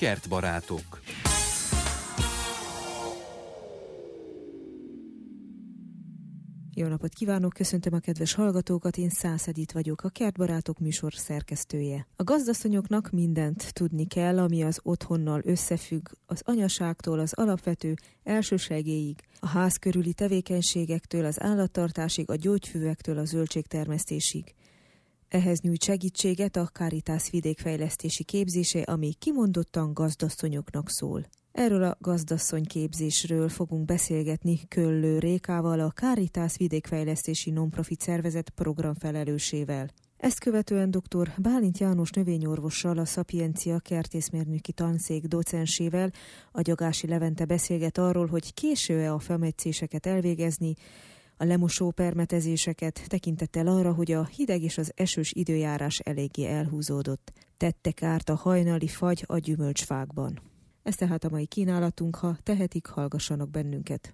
Kertbarátok. Jó napot kívánok, köszöntöm a kedves hallgatókat, én Szász Edit vagyok, a Kertbarátok műsor szerkesztője. A gazdasszonyoknak mindent tudni kell, ami az otthonnal összefügg, az anyaságtól az alapvető elsősegélyig, a ház körüli tevékenységektől az állattartásig, a gyógyfüvektől a zöldségtermesztésig. Ehhez nyújt segítséget a Caritas vidékfejlesztési képzése, ami kimondottan gazdasszonyoknak szól. Erről a gazdasszonyképzésről fogunk beszélgetni Köllő Rékával, a Caritas vidékfejlesztési non-profit szervezet programfelelősével. Ezt követően dr. Bálint János növényorvossal, a Szapiencia kertészmérnöki tanszék docensével, Agyagási Levente beszélget arról, hogy késő-e a fametszéseket elvégezni, a lemosó permetezéseket, tekintettel arra, hogy a hideg és az esős időjárás eléggé elhúzódott. Tette kárt a hajnali fagy a gyümölcsfákban. Ez tehát a mai kínálatunk, ha tehetik, hallgassanak bennünket.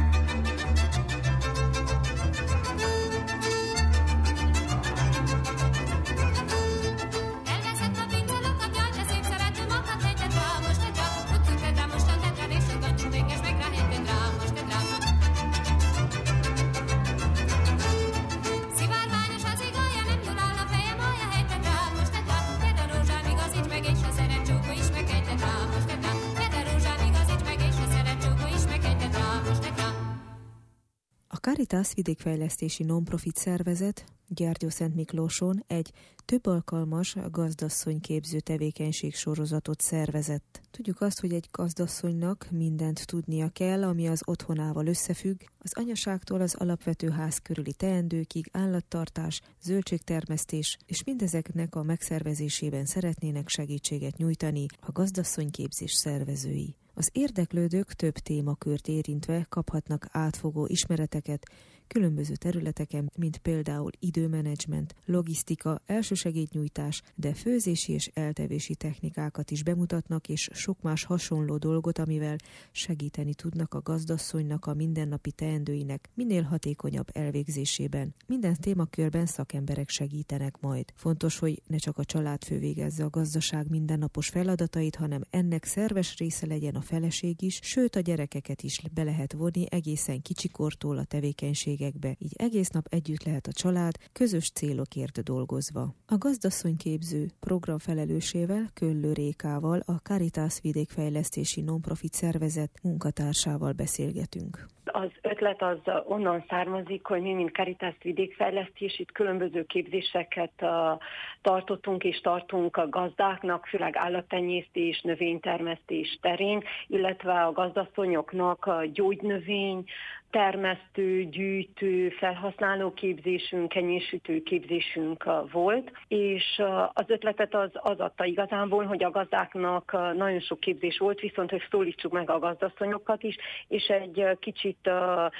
A Caritas vidékfejlesztési non-profit szervezet Gyergyószentmiklóson egy több alkalmas gazdasszonyképző tevékenység sorozatot szervezett. Tudjuk azt, hogy egy gazdasszonynak mindent tudnia kell, ami az otthonával összefügg, az anyaságtól az alapvető ház körüli teendőkig, állattartás, zöldségtermesztés, és mindezeknek a megszervezésében szeretnének segítséget nyújtani a gazdasszonyképzés szervezői. Az érdeklődők több témakört érintve kaphatnak átfogó ismereteket különböző területeken, mint például időmenedzsment, logisztika, elsősegélynyújtás, de főzési és eltevési technikákat is bemutatnak, és sok más hasonló dolgot, amivel segíteni tudnak a gazdasszonynak a mindennapi teendőinek minél hatékonyabb elvégzésében. Minden témakörben szakemberek segítenek majd. Fontos, hogy ne csak a családfő végezze a gazdaság mindennapos feladatait, hanem ennek szerves része legyen a feleség is, sőt a gyerekeket is be lehet vonni egészen kicsikortól a tevékenységekbe, így egész nap együtt lehet a család, közös célokért dolgozva. A gazdasszonyképző program felelősével, Köllő Rékával, a Caritas vidékfejlesztési non-profit szervezet munkatársával beszélgetünk. Az ötlet az onnan származik, hogy mi, mint Caritas vidékfejlesztés, itt különböző képzéseket tartottunk és tartunk a gazdáknak, főleg állattenyésztés, növénytermesztés terén, illetve a gazdasszonyoknak a gyógynövény, termesztő, gyűjtő, felhasználó képzésünk, kenyérsütő képzésünk volt, és az ötletet az adta igazából, hogy a gazdáknak nagyon sok képzés volt, viszont hogy szólítsuk meg a gazdasszonyokat is, és egy kicsit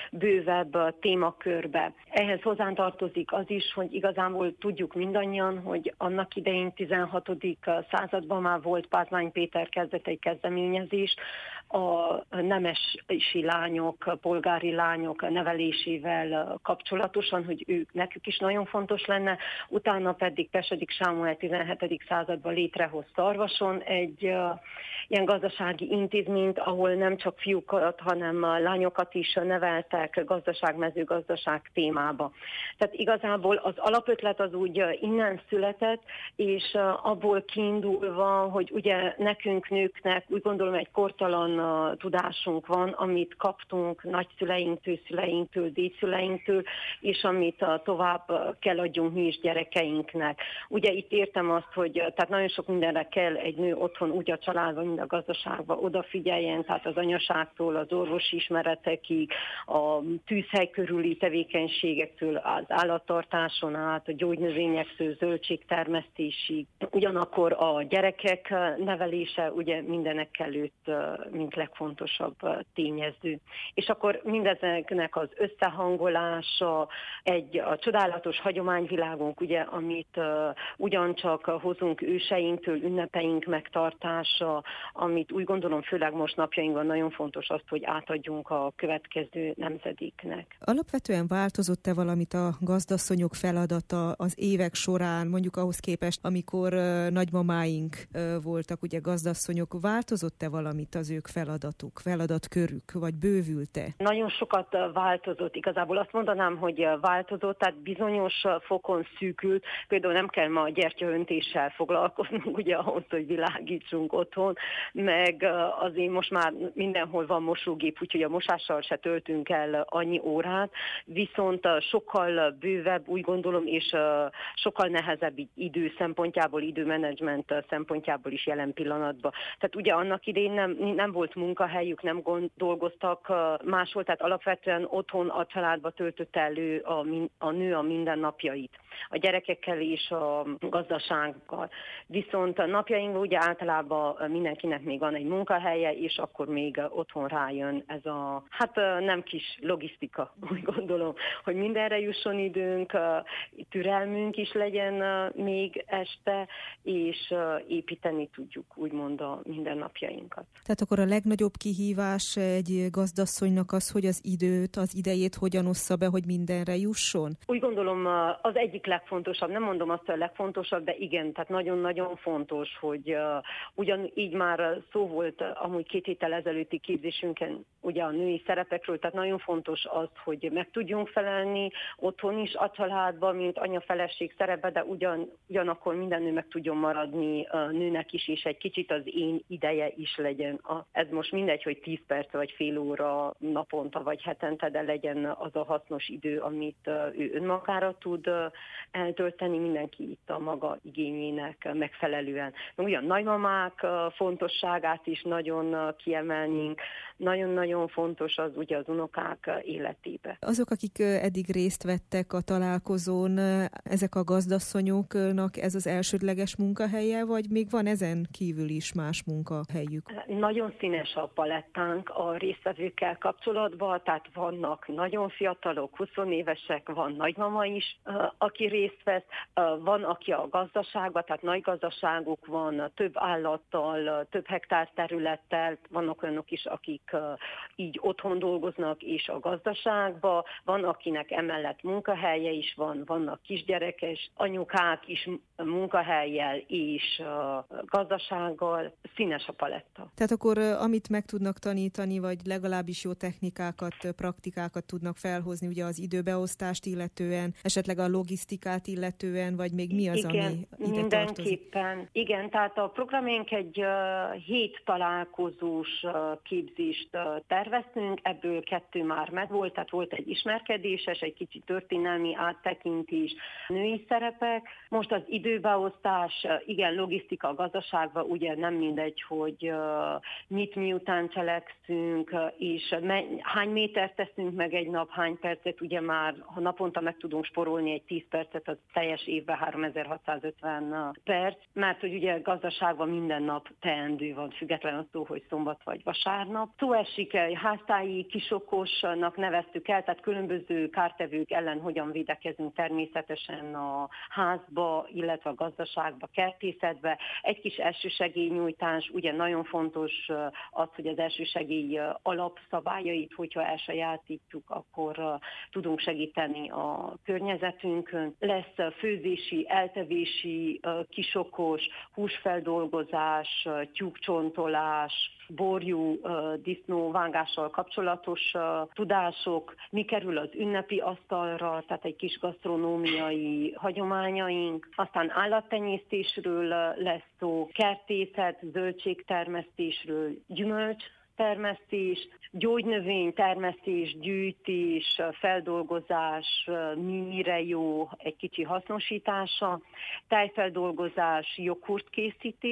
bővebb témakörbe. Ehhez hozzátartozik az is, hogy igazából tudjuk mindannyian, hogy annak idején 16. században már volt Pázmány Péter kezdetei kezdeményezés a nemesi lányok, polgári lányok nevelésével kapcsolatosan, hogy nekük is nagyon fontos lenne. Utána pedig Pesedik Sámuel 17. században létrehoz Szarvason egy ilyen gazdasági intézményt, ahol nem csak fiúkat, hanem lányokat is neveltek mezőgazdaság témába. Tehát igazából az alapötlet az úgy innen született, és abból kiindulva, hogy ugye nekünk nőknek úgy gondolom egy kortalan tudásunk van, amit kaptunk nagyszüleinktől, szüleinktől, dédszüleinktől, és amit tovább kell adjunk mi is gyerekeinknek. Ugye itt értem azt, hogy tehát nagyon sok mindenre kell egy nő otthon, úgy a családban, mind a gazdaságban odafigyeljen, tehát az anyaságtól, az orvosi ismeretekig, a tűzhely körüli tevékenységektől, az állattartáson át, a gyógynövényektől, zöldségtermesztésig. Ugyanakkor a gyerekek nevelése ugye mindenek előtt mint legfontosabb tényező. És akkor mindezeknek az összehangolása, a csodálatos hagyományvilágunk, ugye, amit ugyancsak hozunk őseinktől, ünnepeink megtartása, amit úgy gondolom, főleg most napjainkban nagyon fontos azt, hogy átadjunk a következő nemzedéknek. Alapvetően változott-e valamit a gazdasszonyok feladata az évek során, mondjuk ahhoz képest, amikor nagymamáink voltak ugye gazdasszonyok, változott-e valamit az ők feladatkörük, vagy bővült-e? Nagyon sokat változott, igazából azt mondanám, hogy változott, tehát bizonyos fokon szűkült, például nem kell ma a gyertyaöntéssel foglalkoznunk, ugye ahhoz, hogy világítsunk otthon, meg azért most már mindenhol van mosógép, úgyhogy a mosással se töltünk el annyi órát, viszont sokkal bővebb, úgy gondolom, és sokkal nehezebb idő szempontjából, időmenedzsment szempontjából is jelen pillanatban. Tehát ugye annak idején nem volt munkahelyük, nem dolgoztak máshol, tehát alapvetően otthon a családba töltötte elő a nő a mindennapjait, a gyerekekkel és a gazdasággal. Viszont a napjainkban ugye általában mindenkinek még van egy munkahelye, és akkor még otthon rájön ez a, nem kis logisztika, úgy gondolom, hogy mindenre jusson időnk, türelmünk is legyen még este, és építeni tudjuk úgymond a mindennapjainkat. Tehát akkor a legnagyobb kihívás egy gazdasszonynak az, hogy az idejét hogyan ossza be, hogy mindenre jusson? Úgy gondolom az egyik legfontosabb, nem mondom azt, hogy a legfontosabb, de igen, tehát nagyon-nagyon fontos, hogy ugyanígy már szó volt amúgy 2 héttel ezelőtti képzésünken ugye a női szerepekről, tehát nagyon fontos az, hogy meg tudjunk felelni otthon is a családban, mint anya-feleség szerepe, de ugyanakkor minden nő meg tudjon maradni nőnek is, és egy kicsit az én ideje is legyen. Ez most mindegy, hogy 10 perc vagy fél óra naponta vagy hetente, de legyen az a hasznos idő, amit ő önmagára tud eltölteni, mindenki itt a maga igényének megfelelően. Ugyan nagymamák fontosságát is nagyon kiemelnénk, nagyon-nagyon fontos az ugye az unokák életébe. Azok, akik eddig részt vettek a találkozón, ezek a gazdasszonyoknak ez az elsődleges munkahelye, vagy még van ezen kívül is más munkahelyük? Nagyon színes a palettánk a résztvevőkkel kapcsolatban, tehát vannak nagyon fiatalok, 20 évesek, van nagymama is, aki részt vesz, van, aki a gazdaságban, tehát nagy gazdaságuk van, több állattal, több hektár területtel, vannak olyanok is, akik így otthon dolgoznak és a gazdaságban, van, akinek emellett munkahelye is van, vannak kisgyerekes anyukák is munkahellyel és gazdasággal, színes a paletta. Tehát akkor amit meg tudnak tanítani, vagy legalábbis jó technikákat, praktikákat tudnak felhozni, ugye az időbeosztást illetően, esetleg a logisztikát illetően, vagy még mi az, igen, ami ide mindenképpen. tartozik? Igen, tehát a programjánk egy 7 találkozós képzést terveztünk, ebből 2 már megvolt, tehát volt egy ismerkedéses, egy kicsit történelmi áttekintés, női szerepek. Most az időbeosztás, igen, logisztika, gazdaságban ugye nem mindegy, hogy mit miután cselekszünk, és hány métert teszünk meg egy nap, hány percet, ugye már, ha naponta meg tudunk sporolni egy 10 percet, az teljes évben 3650 perc, mert hogy ugye gazdaságban minden nap teendő van, független attól, hogy szombat vagy vasárnap. Szó esik, háztáji kisokosnak neveztük el, tehát különböző kártevők ellen hogyan védekezünk természetesen a házba, illetve a gazdaságba, kertészetbe. Egy kis elsősegélynyújtás, ugye nagyon fontos az, hogy az elsősegély alapszabályait, hogyha elsajátítjuk, akkor tudunk segíteni a környezetünkön. Lesz főzési, eltevési, kisokos, húsfeldolgozás, tyúkcsontolás, borjú, disznóvágással kapcsolatos tudások, mi kerül az ünnepi asztalra, tehát egy kis gasztronómiai hagyományaink, aztán állattenyésztésről lesz szó, kertészet, zöldségtermesztésről, gyümölcstermesztés, gyógynövény-termesztés, gyűjtés, feldolgozás, mire jó, egy kicsi hasznosítása, tejfeldolgozás, joghurtkészítés,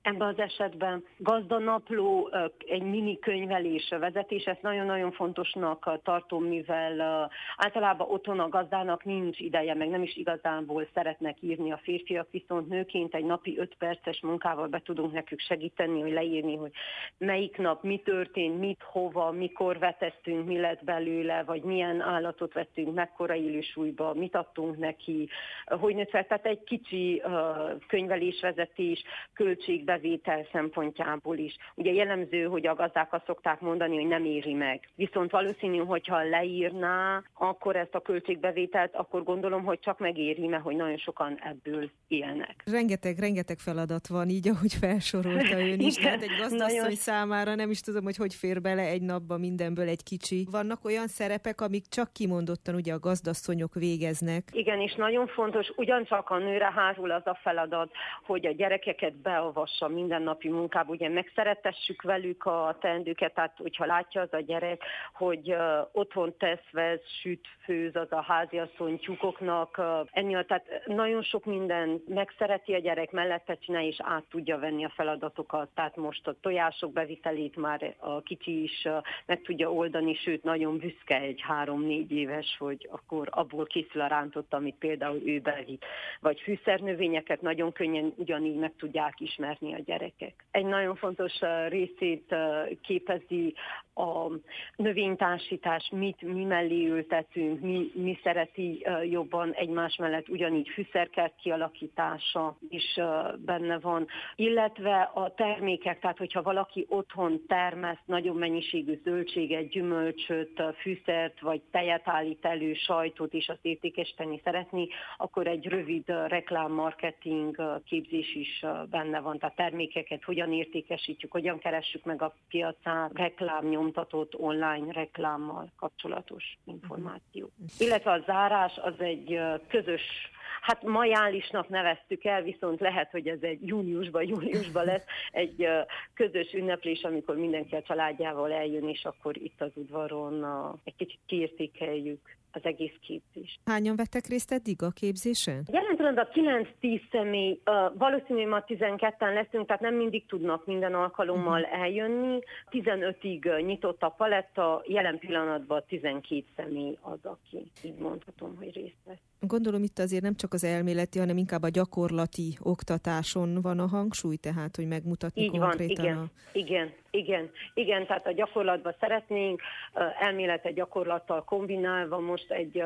Ebben az esetben gazdanapló, egy mini könyvelés vezetés, ezt nagyon-nagyon fontosnak tartom, mivel általában otthon a gazdának nincs ideje, meg nem is igazából szeretnek írni a férfiak, viszont nőként egy napi 5 perces munkával be tudunk nekük segíteni, hogy leírni, hogy melyik nap mi történt, mit, hova, mikor vetettünk, mi lett belőle, vagy milyen állatot vettünk, mekkora élősúlyba, mit adtunk neki, hogy nőtt fel. Tehát egy kicsi könyvelésvezetés, költségbevétel szempontjából is. Ugye jellemző, hogy a gazdák azt szokták mondani, hogy nem éri meg. Viszont valószínű, hogyha leírná akkor ezt a költségbevételt, akkor gondolom, hogy csak megéri, mert hogy nagyon sokan ebből élnek. Rengeteg feladat van, így ahogy felsorolta ön is. Tehát egy gazdasszony számára nem is tudom, hogy fér bele egy napba mindenből egy kicsi. Vannak olyan szerepek, amik csak kimondottan ugye a gazdasszonyok végeznek. Igen, és nagyon fontos, ugyancsak a nőre hárul az a feladat, hogy a gyerekeket beavassa mindennapi munkába, ugye megszeretessük velük a teendőket, tehát hogyha látja az a gyerek, hogy otthon vesz, süt, főz az a háziasszony tyúkoknak enni, tehát nagyon sok minden megszereti a gyerek, mellette csinálja, és át tudja venni a feladatokat, tehát most a tojások bevitelét már a kicsi is meg tudja oldani, sőt nagyon büszke egy 3-4 éves, hogy akkor abból készül a rántott, amit például ő bevitt. Vagy fűszernövényeket nagyon könnyen ugyanígy meg tudják ismerni a gyerekek. Egy nagyon fontos részét képezi a növénytársítás, mi mellé ültetünk, mi szereti jobban egymás mellett, ugyanígy fűszerkert kialakítása is benne van, illetve a termékek, tehát hogyha valaki otthon termeszt nagyobb mennyiségű zöldséget, gyümölcsöt, fűszert vagy tejet állít elő, sajtot és azt értékesíteni szeretné, akkor egy rövid reklámmarketing képzés is benne van, tehát termékeket hogyan értékesítjük, hogyan keressük meg a piacán, reklámnyomtatott online reklámmal kapcsolatos információ. Illetve a zárás az egy közös, hát majálisnak neveztük el, viszont lehet, hogy ez egy júliusban lesz egy közös ünneplés, amikor mindenki a családjával eljön, és akkor itt az udvaron egy kicsit kiértékeljük az egész képzést. Hányan vettek részt eddig a képzésen? Jelen pillanatban 9-10 személy, valószínűleg ma 12-en leszünk, tehát nem mindig tudnak minden alkalommal eljönni. 15-ig nyitott a paletta, jelen pillanatban 12 személy az, aki így mondhatom, hogy részt vesz. Gondolom itt azért nem csak az elméleti, hanem inkább a gyakorlati oktatáson van a hangsúly, tehát hogy megmutatni így konkrétan van, igen, tehát a gyakorlatban szeretnénk, elméletet gyakorlattal kombinálva, most egy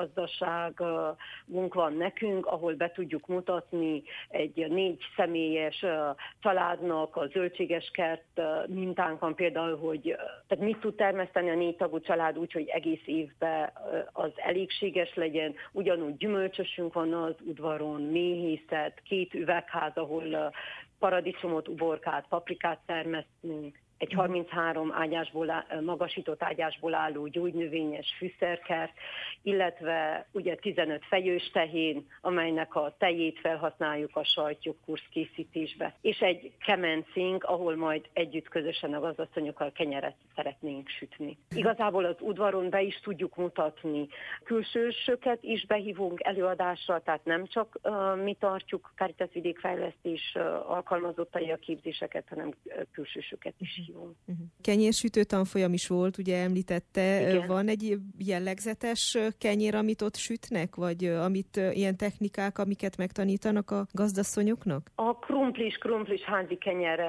tangazdaságunk van nekünk, ahol be tudjuk mutatni egy 4 személyes családnak a zöldséges kert mintánkon például, hogy tehát mit tud termeszteni a 4 tagú család úgy, hogy egész évben az elégséges legyen, ugyanúgy gyümölcsösünk van az udvaron, méhészet, 2 üvegház, ahol paradicsomot, uborkát, paprikát termesztünk, egy 33 magasított ágyásból álló gyógynövényes fűszerkert, illetve ugye 15 fejős tehén, amelynek a tejét felhasználjuk a sajtjogkursz készítésbe, és egy kemencénk, ahol majd együtt közösen a gazdasszonyokkal kenyeret szeretnénk sütni. Igazából az udvaron be is tudjuk mutatni. Külsősöket is behívunk előadásra, tehát nem csak mi tartjuk Caritas vidékfejlesztés alkalmazottai a képzéseket, hanem külsősöket is. Kenyérsütő tanfolyam is volt, ugye említette. Igen. Van egy jellegzetes kenyér, amit ott sütnek, vagy amit ilyen technikák, amiket megtanítanak a gazdasszonyoknak? A krumplis házi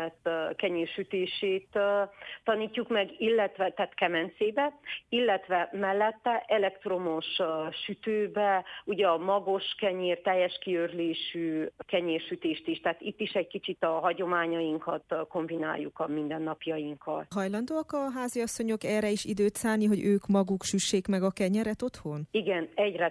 kenyérsütését tanítjuk meg, illetve tehát kemencébe, illetve mellette elektromos sütőbe, ugye a magos kenyér, teljes kiörlésű kenyérsütést is, tehát itt is egy kicsit a hagyományainkat kombináljuk a mindennapjainkkal. Hajlandóak a háziasszonyok erre is időt szánni, hogy ők maguk süssék meg a kenyeret otthon? Igen, egyre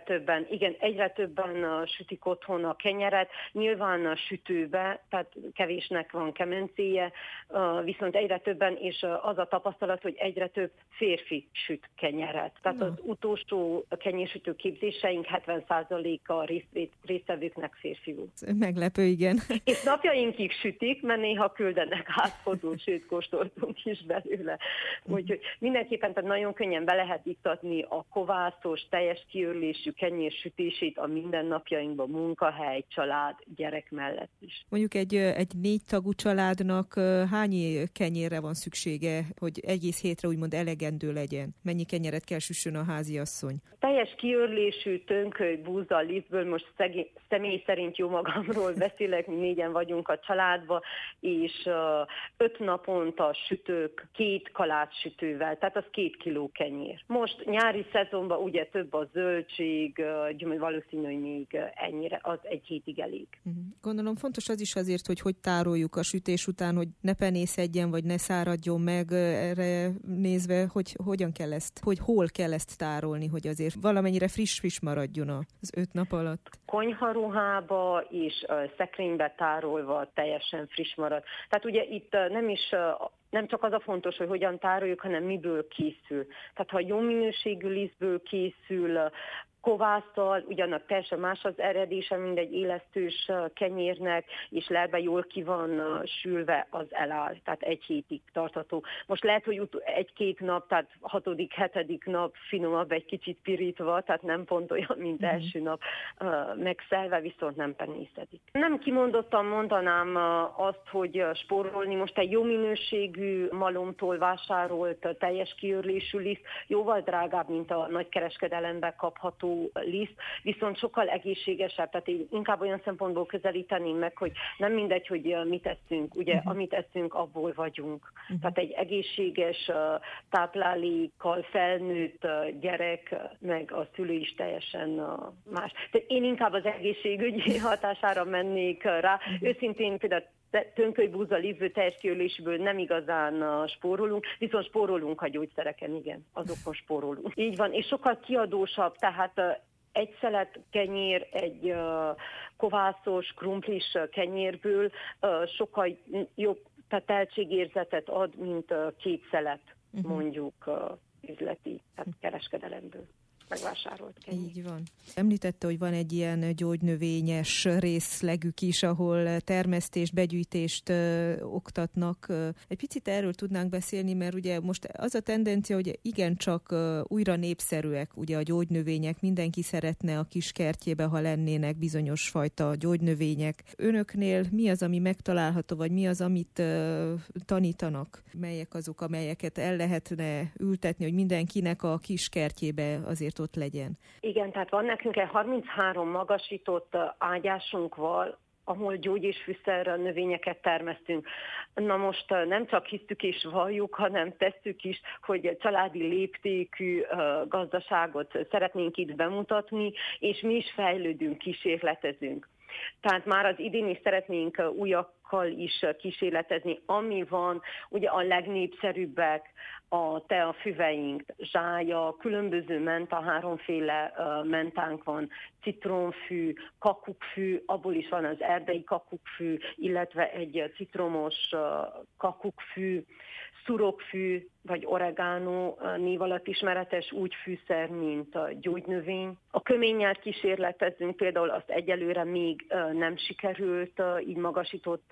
többen sütik otthon a kenyeret, nyilván a sütőbe, tehát kevésnek van kemencéje, viszont egyre többen, és az a tapasztalat, hogy egyre több férfi süt kenyeret. Tehát az utolsó kenyérsütő képzéseink 70%-a résztvevőknek férfi volt. Meglepő, igen. És napjainkig sütik, mert néha küldenek átfordult, sőt kóstolva voltunk is belőle. Úgyhogy mindenképpen tehát nagyon könnyen be lehet iktatni a kovászos, teljes kiörlésű kenyér sütését a mindennapjainkban, munkahely, család, gyerek mellett is. Mondjuk egy 4 tagú családnak hány kenyérre van szüksége, hogy egész hétre úgymond elegendő legyen? Mennyi kenyeret kell süssön a háziasszony? Teljes kiörlésű tönköly, búza, lisztből, most személy szerint jó magamról beszélek, mi 4-en vagyunk a családban, és 5 naponta sütök 2 kalácssütővel, tehát az 2 kiló kenyér. Most nyári szezonban ugye több a zöldség, valószínű, hogy még ennyire, az egy hétig elég. Gondolom fontos az is azért, hogy tároljuk a sütés után, hogy ne penészedjen, vagy ne száradjon meg, erre nézve, hogy hogyan kell ezt, hogy hol kell ezt tárolni, hogy azért valamennyire friss maradjon az 5 nap alatt. Konyharuhába és szekrénybe tárolva teljesen friss marad. Tehát ugye itt nem csak az a fontos, hogy hogyan tároljuk, hanem miből készül. Tehát ha jó minőségű lisztből készül, kovásszal, ugyanak teljesen más az eredése, mint egy élesztős kenyérnek, és lerbe jól ki van sülve, az eláll, tehát 1 hétig tartható. Most lehet, hogy 1-2 nap, tehát 6.-7. nap finomabb, egy kicsit pirítva, tehát nem pont olyan, mint első nap megszelve, viszont nem penészedik. Nem kimondottan mondanám azt, hogy spórolni. Most egy jó minőségű malomtól vásárolt teljes kiörlésű liszt jóval drágább, mint a nagykereskedelemben kapható liszt, viszont sokkal egészségesebb, tehát én inkább olyan szempontból közelíteném meg, hogy nem mindegy, hogy mit eszünk, ugye, amit eszünk, abból vagyunk. Tehát egy egészséges táplálékkal felnőtt gyerek, meg a szülő is teljesen más. Tehát én inkább az egészségügyi hatására mennék rá. Őszintén például tönköly, búza, lisztből, teljes kiörlésből nem igazán spórolunk, viszont spórolunk a gyógyszereken, igen, azokon spórolunk. Így van, és sokkal kiadósabb, tehát egy szelet kenyér, egy kovászos, krumplis kenyérből sokkal jobb teltségérzetet ad, mint 2 szelet, mondjuk üzleti, tehát kereskedelemből megvásárolt kenyér. Így van. Említette, hogy van egy ilyen gyógynövényes részlegük is, ahol termesztést, begyűjtést oktatnak. Egy picit erről tudnánk beszélni, mert ugye most az a tendencia, hogy igencsak újra népszerűek ugye a gyógynövények, mindenki szeretne a kis kertjébe, ha lennének bizonyos fajta gyógynövények. Önöknél mi az, ami megtalálható, vagy mi az, amit tanítanak? Melyek azok, amelyeket el lehetne ültetni, hogy mindenkinek a kis kertjébe azért ott legyen? Igen, tehát van nekünk egy 33 magasított ágyásunk van, ahol gyógy- és fűszer növényeket termesztünk. Na most nem csak hisztük és valljuk, hanem tesszük is, hogy családi léptékű gazdaságot szeretnénk itt bemutatni, és mi is fejlődünk, kísérletezünk. Tehát már az idén is szeretnénk újakkal is kísérletezni, ami van, ugye a legnépszerűbbek, a teafüveink, zsája, különböző menta, 3 mentánk van, citromfű, kakukkfű, abból is van az erdei kakukkfű, illetve egy citromos kakukkfű, szurokfű, vagy oregano név alatt ismeretes úgy fűszer, mint a gyógynövény. A köménnyel kísérletezünk, például azt egyelőre még nem sikerült így magasított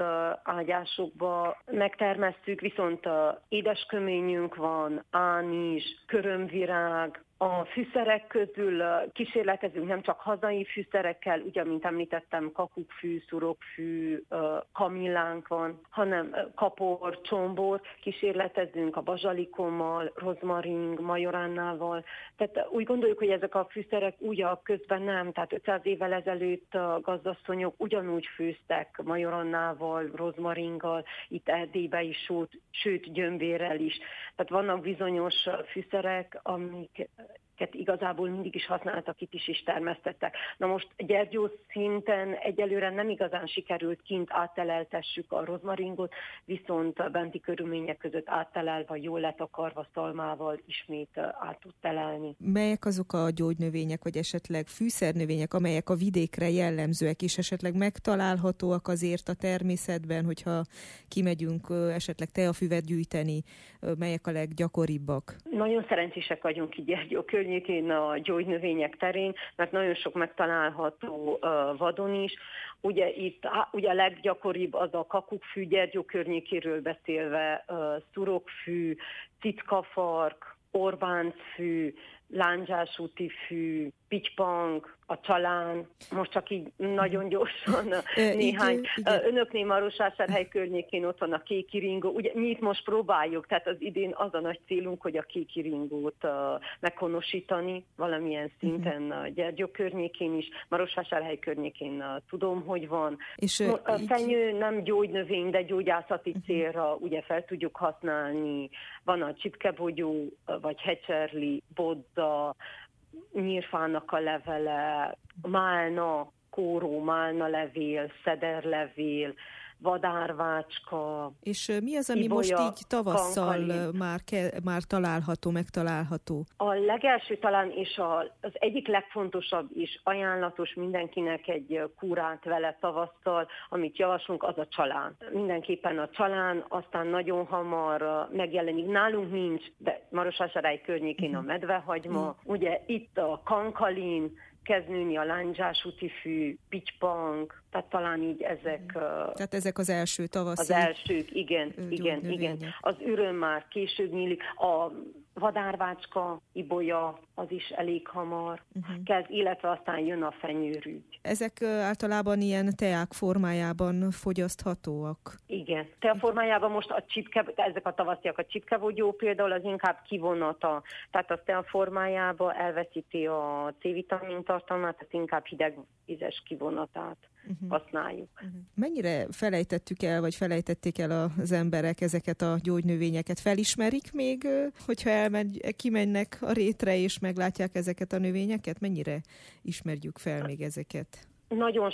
ágyásokba megtermesztük, viszont édesköményünk van, ánis, körömvirág. A fűszerek közül kísérletezünk nem csak hazai fűszerekkel, ugye, mint említettem, kakukkfű, szurokfű, kamillánk van, hanem kapor, csombor, kísérletezünk a bazsalikommal, rozmaring, majoránnával. Tehát úgy gondoljuk, hogy ezek a fűszerek újak, közben nem, tehát 500 évvel ezelőtt a gazdasszonyok ugyanúgy főztek majorannával, rozmaringgal, itt Erdélyben is, sőt gyömbérrel is. Tehát vannak bizonyos fűszerek, amiket igazából mindig is használtak, itt is termesztettek. Na most Gyergyó szinten egyelőre nem igazán sikerült kint átteleltessük a rozmaringot, viszont a benti körülmények között áttelelve, jól letakarva szalmával ismét át tud telelni. Melyek azok a gyógynövények, vagy esetleg fűszernövények, amelyek a vidékre jellemzőek, és esetleg megtalálhatóak azért a természetben, hogyha kimegyünk esetleg teafüvet gyűjteni, melyek a leggyakoribbak? Nagyon szerencsések vagyunk így Gyergyó környékén, környékén a gyógynövények terén, mert nagyon sok megtalálható vadon is. Ugye itt ugye a leggyakoribb az a kakukkfű, Gyergyó környékéről beszélve, szurokfű, citkafark, Orbáncfű, lándzsásúti fű, pitypang, a csalán, most csak így nagyon gyorsan néhány. Önöknél Marosvásárhely környékén ott van a kékiringó. Ugye mi itt most próbáljuk, tehát az idén az a nagy célunk, hogy a kékiringót meghonosítani valamilyen szinten Gyergyó környékén is, Marosvásárhely környékén tudom, hogy van. És a fenyő nem gyógynövény, de gyógyászati célra ugye fel tudjuk használni. Van a csipkebogyó, vagy hecserli, bodda, nyírfának a levele, málna, kóró, málnalevél, szederlevél, vadárvácska. És mi az, ami ibolya, most így tavasszal már megtalálható? A legelső talán, és az egyik legfontosabb és ajánlatos mindenkinek egy kúrát vele tavasszal, amit javaslunk, az a csalán. Mindenképpen a csalán, aztán nagyon hamar megjelenik. Nálunk nincs, de Marosvásárhely környékén a medvehagyma, ugye itt a kankalin, kezd nőni a lándzsásúti fű, pitypang, tehát talán így ezek... Tehát ezek az első tavaszi... Az elsők, igen. Az üröm már később nyílik. A vadárvácska, ibolya, az is elég hamar kezd, illetve aztán jön a fenyőrügy. Ezek általában ilyen teák formájában fogyaszthatóak? Igen. Tea formájában most ezek a tavasziak, a csipkebogyó például az inkább kivonata, tehát az tea formájában elveszíti a C-vitamin tartalmát, tehát inkább hidegvizes kivonatát használjuk. Mennyire felejtették el az emberek ezeket a gyógynövényeket? Felismerik még, hogyha kimennek a rétre és meglátják ezeket a növényeket? Mennyire ismerjük fel még ezeket? Nagyon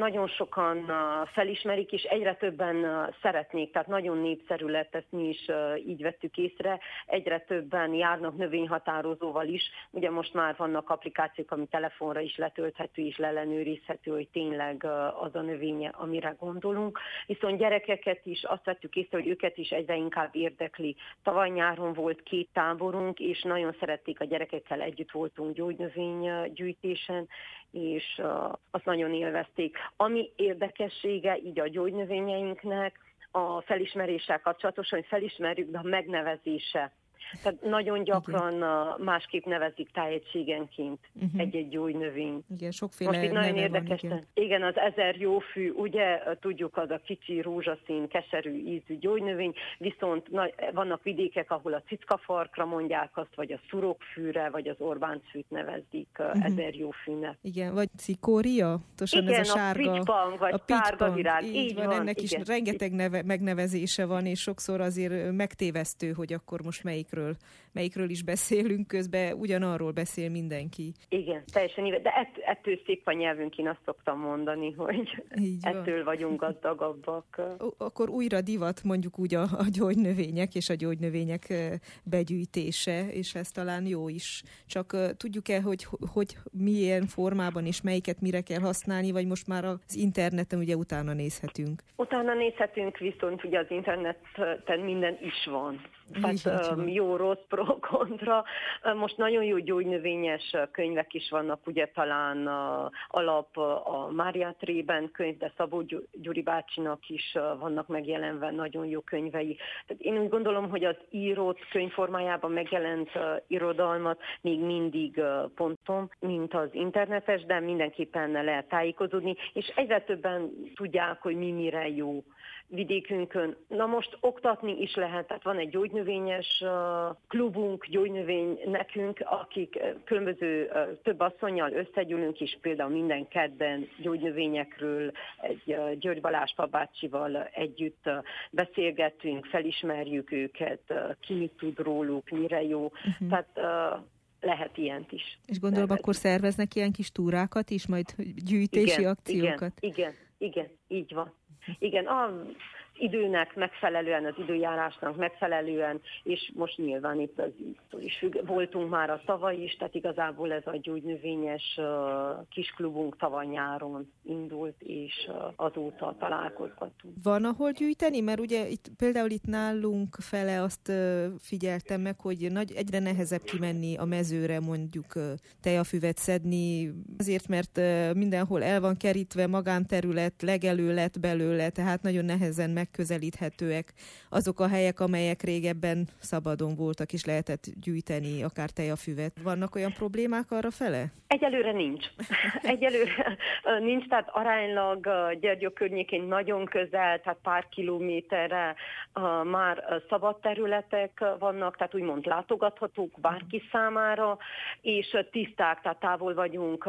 sokan felismerik, és egyre többen szeretnék, tehát nagyon népszerű lett, ezt mi is így vettük észre, egyre többen járnak növényhatározóval is, ugye most már vannak applikációk, ami telefonra is letölthető és leellenőrizhető, hogy tényleg az a növénye, amire gondolunk, viszont gyerekeket is azt vettük észre, hogy őket is egyre inkább érdekli. Tavaly nyáron volt 2 táborunk, és nagyon szerették, a gyerekekkel együtt voltunk gyógynövénygyűjtésen, és azt nagyon élvezték. Ami érdekessége így a gyógynövényeinknek a felismeréssel kapcsolatosan, hogy felismerjük, de a megnevezése. Tehát nagyon gyakran másképp nevezik tájegységenként egy-egy gyógynövény. Igen, sokféle most itt nagyon érdekes. Van, igen, az 1000 jófű, ugye tudjuk, az a kicsi rózsaszín, keserű ízű gyógynövény, viszont vannak vidékek, ahol a citkafarkra mondják azt, vagy a szurokfűre, vagy az Orbáncfűt nevezik 1000 jófűnek. Igen, vagy cikória? Igen, ez a sárga, a pitypang, vagy sárga virág. Így van, ennek is rengeteg megnevezése van, és sokszor azért megtévesztő, hogy akkor most melyikről is beszélünk, közben ugyanarról beszél mindenki. Igen, teljesen így, de ettől szép a nyelvünk, én azt szoktam mondani, hogy ettől vagyunk gazdagabbak. Akkor újra divat mondjuk úgy a gyógynövények és a gyógynövények begyűjtése, és ez talán jó is. Csak tudjuk-e, hogy milyen formában és melyiket mire kell használni, vagy most már az interneten ugye utána nézhetünk? Utána nézhetünk, viszont ugye az interneten minden is van. Tehát jó, rossz, pro, kontra. Most nagyon jó gyógynövényes könyvek is vannak, ugye talán alap a Mária Trében könyv, de Szabó Gyuri bácsinak is vannak megjelenve nagyon jó könyvei. Tehát én úgy gondolom, hogy az írott könyvformájában megjelent irodalmat még mindig pontom, mint az internetes, de mindenképpen lehet tájékozódni, és egyre többen tudják, hogy mi mire jó vidékünkön. Na most oktatni is lehet, tehát van egy gyógynövényes klubunk, gyógynövény nekünk, akik különböző több asszonnyal összegyűlünk is, például minden kedden gyógynövényekről egy György Balázs bácsival együtt beszélgetünk, felismerjük őket, ki mit tud róluk, mire jó. Tehát lehet ilyent is. És gondolom, akkor szerveznek ilyen kis túrákat is, majd gyűjtési akciókat? Igen, így van. Igen, időnek megfelelően, az időjárásnak megfelelően, és most nyilván itt az is függ. Voltunk már a tavaly is, tehát igazából ez a gyógynövényes kisklubunk tavaly nyáron indult, és azóta találkozhatunk. Van ahol gyűjteni? Mert ugye például itt nálunk fele azt figyeltem meg, hogy egyre nehezebb kimenni a mezőre, mondjuk tejafüvet szedni, azért, mert mindenhol el van kerítve, magánterület, legelő lett belőle, tehát nagyon nehezen megközelíthetőek azok a helyek, amelyek régebben szabadon voltak, és lehetett gyűjteni akár tejafüvet. Vannak olyan problémák arra fele? Egyelőre nincs. Egyelőre nincs, tehát aránylag Gyergyó környékén nagyon közel, tehát pár kilométerre már szabad területek vannak, tehát úgymond látogathatók bárki számára, és tiszták, tehát távol vagyunk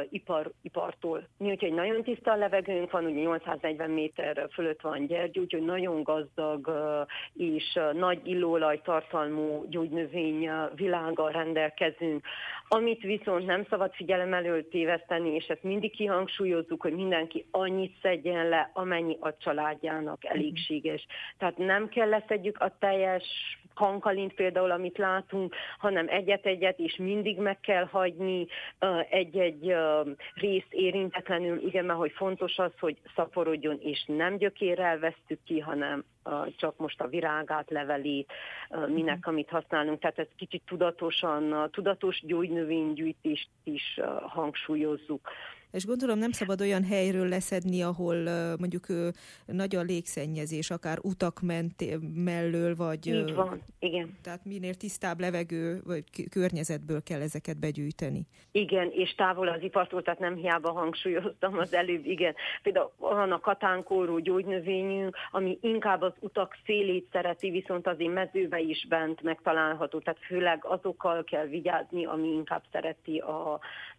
ipartól. Mi úgyhogy nagyon tiszta a levegőnk van, ugye 840 méter fölött van Gyergyó, úgyhogy nagyon gazdag és nagy illóolajtartalmú gyógynövény világgal rendelkezünk. Amit viszont nem szabad figyelem elől téveszteni, és ezt mindig kihangsúlyozzuk, hogy mindenki annyit szedjen le, amennyi a családjának elégséges. Tehát nem kell leszedjük a teljes kankalint például, amit látunk, hanem egyet-egyet, és mindig meg kell hagyni egy-egy részt érintetlenül. Igen, mert hogy fontos az, hogy szaporodjon, és nem gyökérrel vesztük ki, hanem csak most a virágát, levelét, minek, amit használunk. Tehát ez kicsit tudatos gyógynövénygyűjtést is hangsúlyozzuk. És gondolom nem szabad olyan helyről leszedni, ahol mondjuk nagy a légszennyezés, akár utak mellől, vagy... Így van, igen. Tehát minél tisztább levegő, vagy környezetből kell ezeket begyűjteni. Igen, és távol az ipartól, tehát nem hiába hangsúlyoztam az előbb, igen. Például van a katánkóró gyógynövényünk, ami inkább az utak szélét szereti, viszont azért mezőbe is bent megtalálható, tehát főleg azokkal kell vigyázni, ami inkább szereti az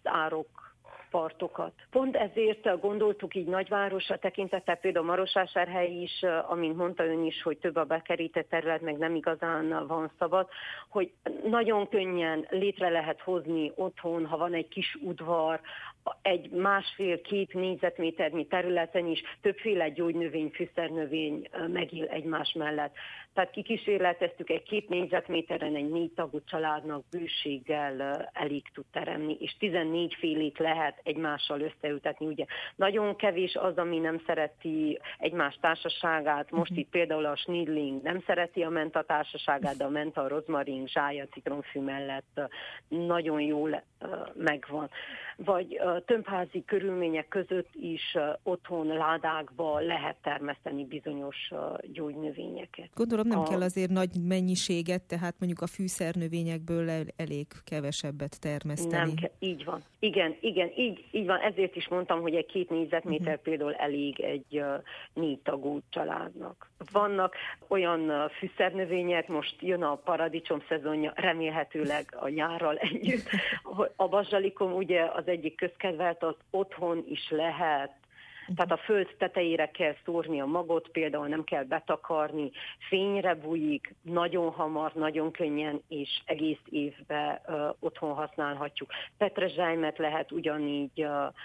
partokat. Pont ezért gondoltuk így nagyvárosra tekintettel, például Marosvásárhely is, amint mondta ön is, hogy több a bekerített terület, meg nem igazán van szabad, hogy nagyon könnyen létre lehet hozni otthon, ha van egy kis udvar, egy 1,5-2 négyzetméternyi területen is többféle gyógynövény, fűszernövény megél egymás mellett. Tehát kikísérleteztük egy 2 négyzetméteren egy 4 tagú családnak bőséggel elég tud teremni, és 14 félét lehet egymással összeültetni. Ugye nagyon kevés az, ami nem szereti egymás társaságát. Most itt például a snidling nem szereti a menta társaságát, de a menta, a rozmarin, zsája, citromfű mellett nagyon jól megvan. Vagy tömbházi körülmények között is otthon ládákba lehet termeszteni bizonyos gyógynövényeket. Gondolom nem kell azért nagy mennyiséget, tehát mondjuk a fűszernövényekből elég kevesebbet termeszteni. Nem kell, így van. Igen, így van. Ezért is mondtam, hogy egy 2 négyzetméter például elég egy 4 tagú családnak. Vannak olyan fűszernövények, most jön a paradicsom szezonja, remélhetőleg a nyárral együtt. A bazsalikom ugye az egyik közkedvelt, az otthon is lehet. Tehát a föld tetejére kell szórni a magot, például nem kell betakarni, fényre bújik, nagyon hamar, nagyon könnyen, és egész évben otthon használhatjuk. Petrezselymet lehet ugyanígy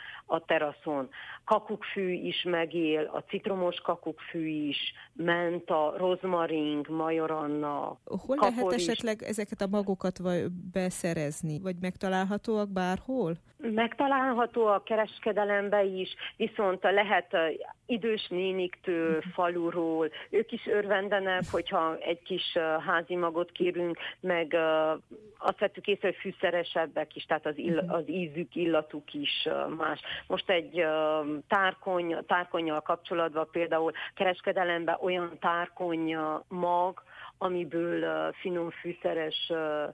a teraszon. Kakukkfű is megél, a citromos kakukkfű is, menta, rozmaring, majoranna, hol lehet esetleg ezeket a magokat beszerezni? Vagy megtalálhatóak bárhol? Megtalálhatóak kereskedelemben is, viszont lehet idős néniktől, faluról, ők is örvendenek, hogyha egy kis házi magot kérünk, meg azt vettük észre, hogy fűszeresebbek is, tehát az ízük, illatuk is más. Most egy tárkonnyal kapcsolatban például kereskedelemben olyan tárkony mag, amiből finom fűszeres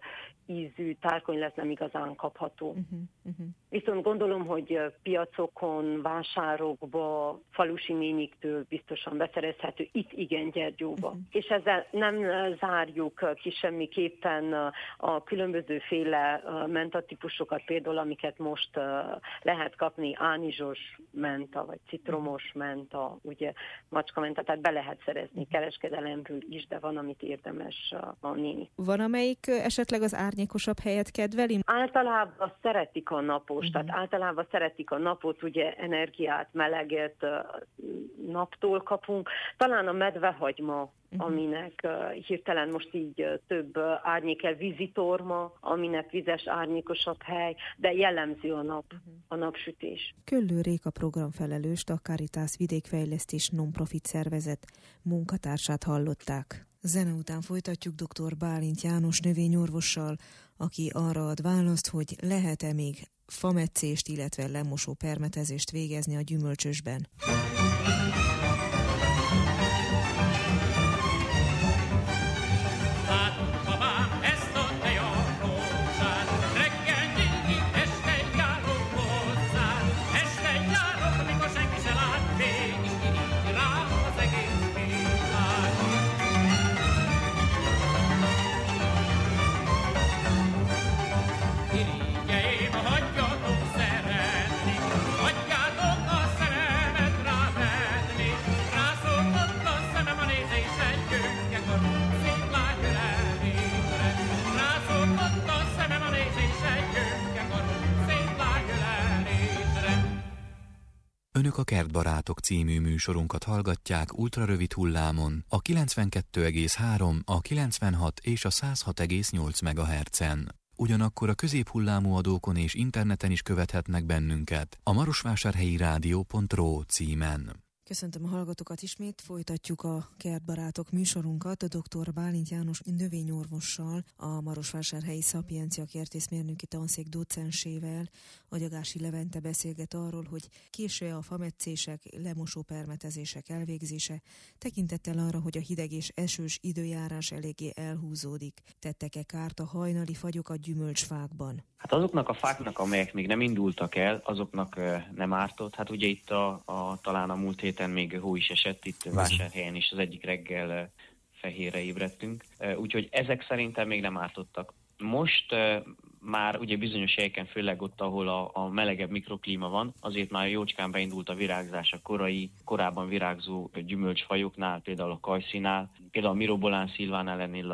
ízű tárkony lesz, nem igazán kapható. Viszont gondolom, hogy piacokon, vásárokba, falusi néniktől biztosan beszerezhető, itt igen, Gyergyóba. És ezzel nem zárjuk ki semmiképpen a különbözőféle mentatípusokat, például amiket most lehet kapni, ánizsos menta, vagy citromos menta, ugye macska menta, tehát be lehet szerezni kereskedelemből is, de van, amit érdemes a néni. Van, amelyik esetleg az árnyékosabb helyet kedveli? Általában szeretik a napos, tehát általában szeretik a napot, ugye energiát, meleget naptól kapunk. Talán a medvehagyma, aminek hirtelen most így több árnyékel, vízitorma, aminek vizes, árnyékosabb hely, de jellemző a nap, a napsütés. Köllő Réka programfelelőst, a Caritas vidékfejlesztés non-profit szervezet munkatársát hallották. Zene után folytatjuk dr. Bálint János növényorvossal, aki arra ad választ, hogy lehet-e még fametszést, illetve lemosó permetezést végezni a gyümölcsösben. Önök a Kertbarátok című műsorunkat hallgatják ultrarövid hullámon a 92,3, a 96 és a 106,8 MHz-en. Ugyanakkor a középhullámú adókon és interneten is követhetnek bennünket a marosvásárhelyi rádió.ro címen. Köszöntöm a hallgatókat ismét, folytatjuk a Kertbarátok műsorunkat a dr. Bálint János növényorvossal, a Marosvásárhelyi Szapiencia kertészmérnöki tanszék docensével. Agyagási Levente beszélget arról, hogy késő a fametszések, lemosó permetezések elvégzése, tekintettel arra, hogy a hideg és esős időjárás eléggé elhúzódik. Tettek-e kárt a hajnali fagyok a gyümölcsfákban? Hát azoknak a fáknak, amelyek még nem indultak el, azoknak nem ártott. Hát ugye itt talán a múlt héten még hó is esett, itt Vásárhelyen is az egyik reggel fehérre ébredtünk. Úgyhogy ezek szerintem még nem ártottak. Most már ugye bizonyos helyeken, főleg ott, ahol a melegebb mikroklíma van, azért már jócskán beindult a virágzás a korábban virágzó gyümölcsfajoknál, például a kajszínál, például a Mirobolán szilvánál ennél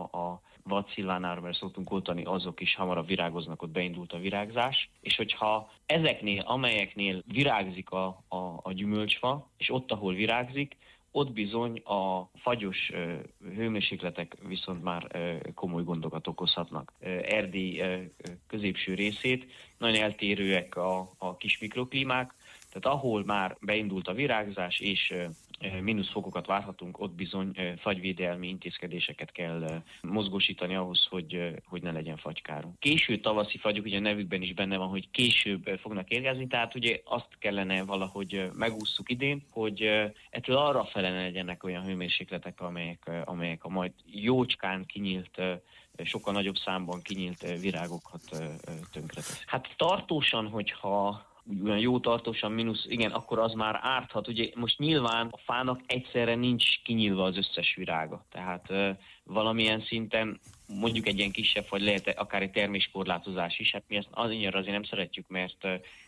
a vadszilvánára, mert szoktunk oltani, azok is hamarabb virágoznak, ott beindult a virágzás. És hogyha ezeknél, amelyeknél virágzik a gyümölcsfa, és ott, ahol virágzik, ott bizony a fagyos hőmérsékletek viszont már komoly gondokat okozhatnak. Erdély középső részét nagyon eltérőek a kis mikroklímák, tehát ahol már beindult a virágzás és mínuszfokokat várhatunk, ott bizony fagyvédelmi intézkedéseket kell mozgósítani ahhoz, hogy ne legyen fagykárunk. Késő tavaszi fagyok, ugye a nevükben is benne van, hogy később fognak érkezni, tehát ugye azt kellene valahogy megússzuk idén, hogy ettől arra fele ne legyenek olyan hőmérsékletek, amelyek a majd jócskán kinyílt, sokkal nagyobb számban kinyílt virágokat tönkretesz. Hát tartósan, hogyha olyan jó tartósan mínusz, igen, akkor az már árthat. Ugye most nyilván a fának egyszerre nincs kinyílva az összes virága. Tehát valamilyen szinten mondjuk egy ilyen kisebb, vagy lehet akár egy terméskorlátozás is. Hát mi ezt azért nem szeretjük, mert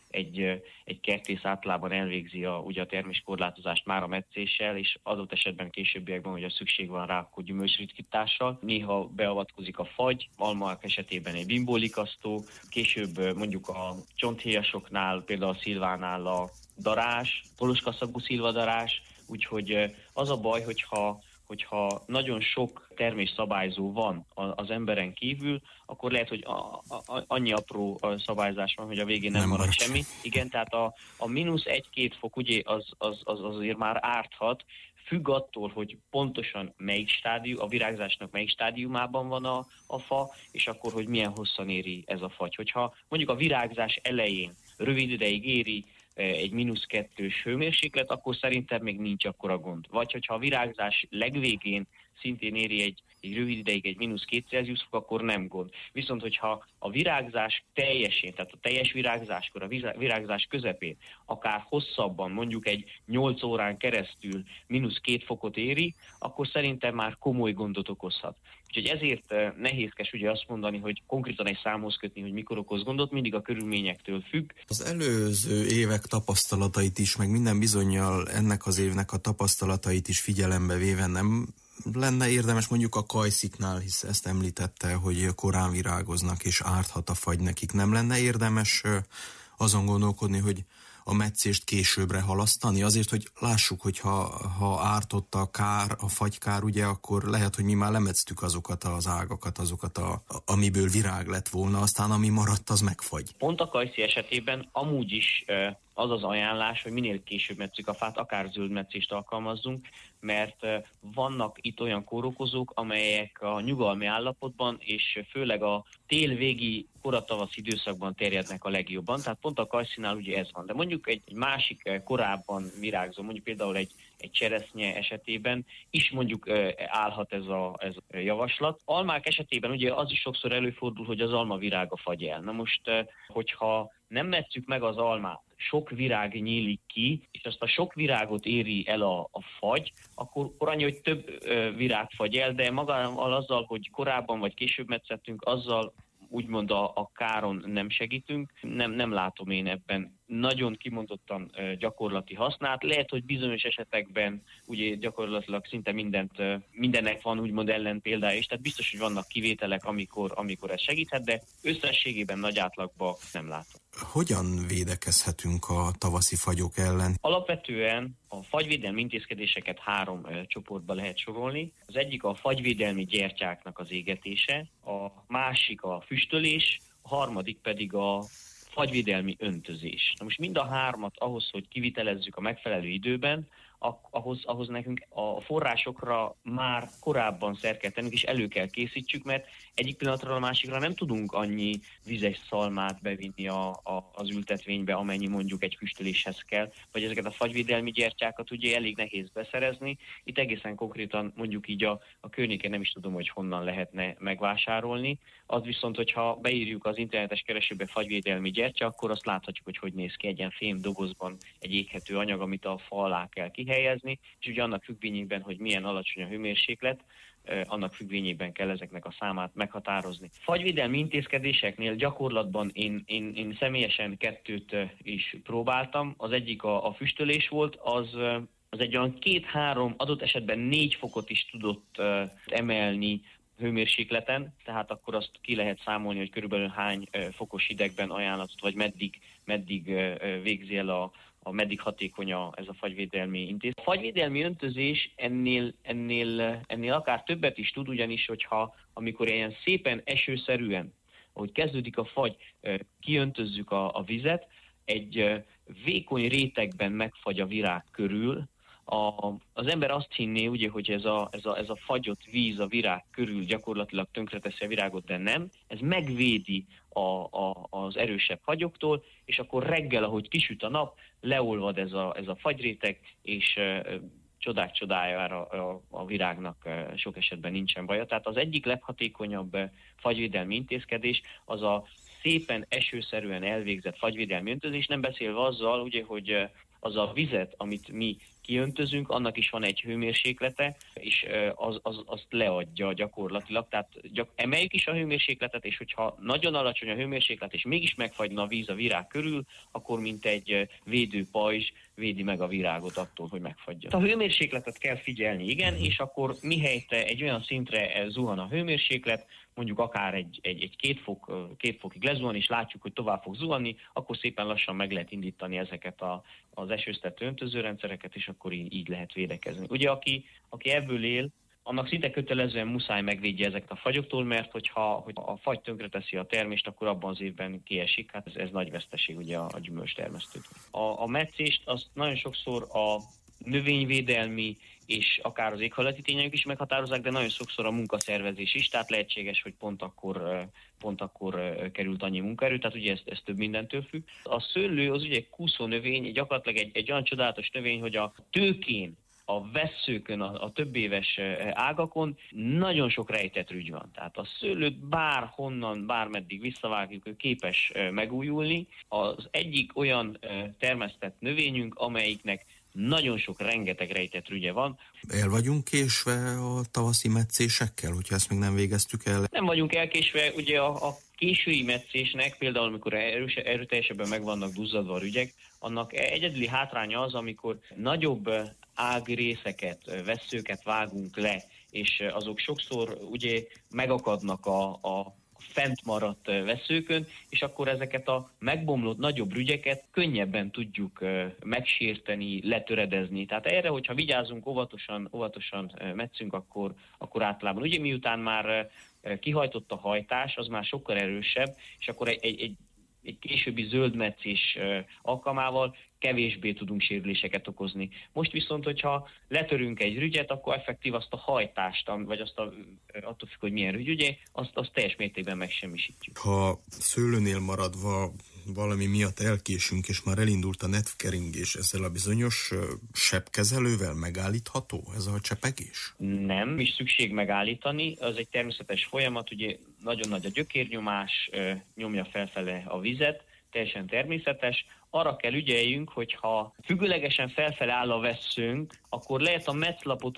egy kertész általában elvégzi ugye a terméskorlátozást már a metszéssel, és adott esetben későbbiekben, hogy a szükség van rá, akkor gyümölcsritkítással. Néha beavatkozik a fagy, almák esetében egy bimbolikasztó, később mondjuk a csonthéjasoknál, például a szilvánál a darás, toloskaszagú szilvadarás, úgyhogy az a baj, hogyha nagyon sok termésszabályzó van az emberen kívül, akkor lehet, hogy annyi apró szabályzás van, hogy a végén nem marad semmi. Igen, tehát a mínusz 1-2 fok ugye az azért már árthat, függ attól, hogy pontosan melyik stádium, a virágzásnak melyik stádiumában van a fa, és akkor, hogy milyen hosszan éri ez a fagy. Hogyha mondjuk a virágzás elején rövid ideig éri egy -2-ös hőmérséklet, akkor szerintem még nincs akkora gond. Vagy hogyha a virágzás legvégén szintén éri egy rövid ideig egy -2 Celsius fok, akkor nem gond. Viszont, hogyha a virágzás teljesén, tehát a teljes virágzáskor, a virágzás közepén, akár hosszabban, mondjuk egy 8 órán keresztül -2 fokot éri, akkor szerintem már komoly gondot okozhat. Úgyhogy ezért nehézkes ugye azt mondani, hogy konkrétan egy számhoz kötni, hogy mikor okoz gondot, mindig a körülményektől függ. Az előző évek tapasztalatait is, meg minden bizonnyal ennek az évnek a tapasztalatait is figyelembe véve nem lenne érdemes mondjuk a kajsziknál, hisz ezt említette, hogy korán virágoznak és árthat a fagy nekik. Nem lenne érdemes azon gondolkodni, hogy a metszést későbbre halasztani? Azért, hogy lássuk, hogy ha ártott a fagykár, ugye, akkor lehet, hogy mi már lemetsztük azokat az ágakat, amiből virág lett volna, aztán ami maradt, az megfagy. Pont a kajszi esetében amúgy is az az ajánlás, hogy minél később metszük a fát, akár zöld metszést alkalmazzunk, mert vannak itt olyan kórokozók, amelyek a nyugalmi állapotban, és főleg a tél-végi koratavasz időszakban terjednek a legjobban, tehát pont a kajszinál ugye ez van. De mondjuk egy másik korábban virágzó, mondjuk például egy cseresznye esetében is mondjuk állhat ez a javaslat. Almák esetében ugye az is sokszor előfordul, hogy az alma virága fagy el. Na most, hogyha nem metszük meg az almát, sok virág nyílik ki, és azt a sok virágot éri el a fagy, akkor annyi, hogy több virág fagy el, de magával azzal, hogy korábban vagy később metszettünk, azzal úgymond a káron nem segítünk. Nem látom én ebben nagyon kimondottan gyakorlati hasznát. Lehet, hogy bizonyos esetekben ugye gyakorlatilag szinte mindennek van úgymond ellenpéldája is, tehát biztos, hogy vannak kivételek, amikor ez segíthet, de összességében nagy átlagban nem látom. Hogyan védekezhetünk a tavaszi fagyok ellen? Alapvetően a fagyvédelmi intézkedéseket 3 csoportba lehet sorolni. Az egyik a fagyvédelmi gyertyáknak az égetése, a másik a füstölés, a harmadik pedig a fagyvédelmi öntözés. Na most mind a 3-at ahhoz, hogy kivitelezzük a megfelelő időben, ahhoz nekünk a forrásokra már korábban szert kell tennünk, és elő kell készítsük, mert egyik pillanatról a másikra nem tudunk annyi vizes szalmát bevinni az ültetvénybe, amennyi mondjuk egy füstöléshez kell, vagy ezeket a fagyvédelmi gyertyákat ugye elég nehéz beszerezni. Itt egészen konkrétan mondjuk így a környéken nem is tudom, hogy honnan lehetne megvásárolni. Az viszont, hogyha beírjuk az internetes keresőbe fagyvédelmi gyertya, akkor azt láthatjuk, hogy néz ki egy ilyen fém dobozban egy éghető anyag, amit a fa alá kell kihelyezni, és ugye annak függvényében, hogy milyen alacsony a hőmérséklet, annak függvényében kell ezeknek a számát meghatározni. Fagyvédelmi intézkedéseknél gyakorlatban én személyesen 2 is próbáltam. Az egyik a füstölés volt, az egy olyan 2-3, adott esetben 4 fokot is tudott emelni hőmérsékleten, tehát akkor azt ki lehet számolni, hogy körülbelül hány fokos hidegben ajánlatot, vagy meddig végzi el meddig hatékony ez a fagyvédelmi intézkedés. A fagyvédelmi öntözés ennél akár többet is tud, ugyanis, amikor ilyen szépen esőszerűen, ahogy kezdődik a fagy, kiöntözzük a vizet, egy vékony rétegben megfagy a virág körül. Az ember azt hinné, ugye, hogy ez a fagyott víz a virág körül gyakorlatilag tönkreteszi a virágot, de nem. Ez megvédi az erősebb fagyoktól, és akkor reggel, ahogy kisüt a nap, leolvad ez a fagyréteg, és csodák csodájára a virágnak sok esetben nincsen baja. Tehát az egyik leghatékonyabb fagyvédelmi intézkedés az a szépen esőszerűen elvégzett fagyvédelmi öntözés, nem beszélve azzal, ugye, hogy az a vizet, amit mi kiöntözünk, annak is van egy hőmérséklete, és azt leadja gyakorlatilag. Tehát emeljük is a hőmérsékletet, és hogyha nagyon alacsony a hőmérséklet, és mégis megfagyna a víz a virág körül, akkor mint egy védőpajzs védi meg a virágot attól, hogy megfagyjon. A hőmérsékletet kell figyelni, igen, és akkor mihelyt egy olyan szintre zuhan a hőmérséklet, mondjuk akár egy 2 fokig lezuhan, és látjuk, hogy tovább fog zuhanni, akkor szépen lassan meg lehet indítani ezeket az esőztető öntözőrendszereket, és akkor így lehet védekezni. Ugye, aki ebből él, annak szinte kötelezően muszáj megvédje ezeket a fagyoktól, mert hogyha a fagy tönkreteszi a termést, akkor abban az évben kiesik. Hát ez nagy veszteség ugye a gyümölcs termesztők. A metszést azt nagyon sokszor a növényvédelmi és akár az éghajlati tényezők is meghatározzák, de nagyon sokszor a munkaszervezés is, tehát lehetséges, hogy pont akkor került annyi munkaerő, tehát ugye ez több mindentől függ. A szőlő az ugye egy kúszó növény, gyakorlatilag egy olyan csodálatos növény, hogy a tőkén, a vesszőkön, a több éves ágakon nagyon sok rejtett rügy van. Tehát a szőlőt bárhonnan, bármeddig visszavágjuk, ő képes megújulni. Az egyik olyan termesztett növényünk, amelyiknek nagyon sok, rengeteg rejtett rügye van. El vagyunk késve a tavaszi metszésekkel, hogyha ezt még nem végeztük el? Nem vagyunk elkésve, ugye a késői metszésnek, például amikor erőteljesebben meg vannak duzzadva a rügyek, annak egyedüli hátránya az, amikor nagyobb ágrészeket, vesszőket vágunk le és azok sokszor ugye megakadnak a fent maradt veszőkön, és akkor ezeket a megbomlott nagyobb rügyeket könnyebben tudjuk megsérteni, letöredezni. Tehát erre, hogyha vigyázunk, óvatosan metszünk, akkor általában. Ugye miután már kihajtott a hajtás, az már sokkal erősebb, és akkor egy későbbi zöldmetszés alkalmával kevésbé tudunk sérüléseket okozni. Most viszont, hogyha letörünk egy rügyet, akkor effektív azt a hajtást, vagy attól függ, hogy milyen rügy, ugye, azt teljes mértékben megsemmisítjük. Ha szőlőnél maradva valami miatt elkésünk, és már elindult a netkeringés, ezzel a bizonyos sebkezelővel megállítható ez a csepegés? Nem is szükség megállítani, az egy természetes folyamat, ugye nagyon nagy a gyökérnyomás, nyomja felfele a vizet, teljesen természetes. Arra kell ügyeljünk, hogyha függőlegesen felfele áll a vesszőnk, akkor lehet a metszlapot